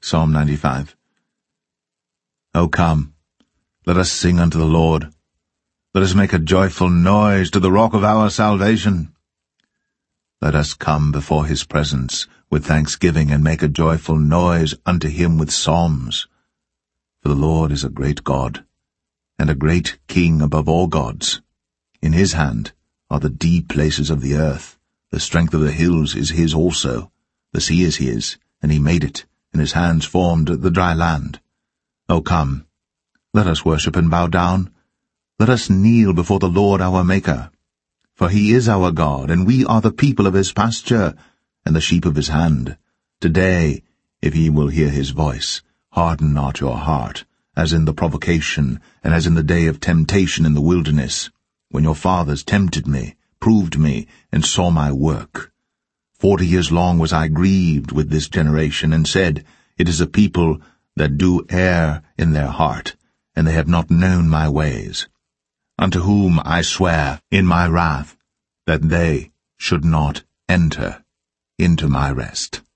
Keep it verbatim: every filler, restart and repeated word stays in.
Psalm ninety-five. O come, let us sing unto the Lord. Let us make a joyful noise to the rock of our salvation. Let us come before his presence with thanksgiving, and make a joyful noise unto him with psalms. For the Lord is a great God, and a great King above all gods. In his hand are the deep places of the earth. The strength of the hills is his also. The sea is his, and he made it, and his hands formed the dry land. O come, let us worship and bow down. Let us kneel before the Lord our Maker. For he is our God, and we are the people of his pasture, and the sheep of his hand. Today, if ye will hear his voice, harden not your heart, as in the provocation, and as in the day of temptation in the wilderness, when your fathers tempted me, proved me, and saw my work. Forty years long was I grieved with this generation, and said, It is a people that do err in their heart, and they have not known my ways. Unto whom I swear in my wrath, that they should not enter into my rest.